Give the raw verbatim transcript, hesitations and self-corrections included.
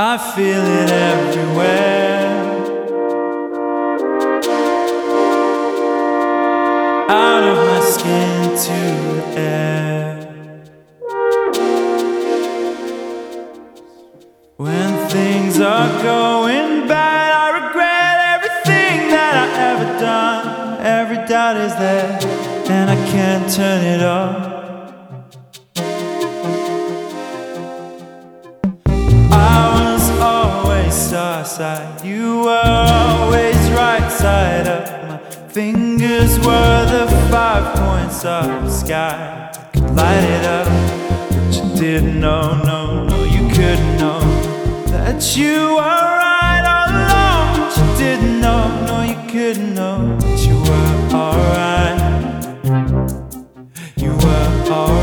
I feel it everywhere, out of my skin to the air. When things are going bad, I regret everything that I ever done. Every doubt is there, and I can't turn it off. Side. You were always right side up. My fingers were the five points of the sky. I could light it up, but you didn't know, no, no, you couldn't know that you were right all along. But you didn't know, no, you couldn't know that you were alright. You were alright.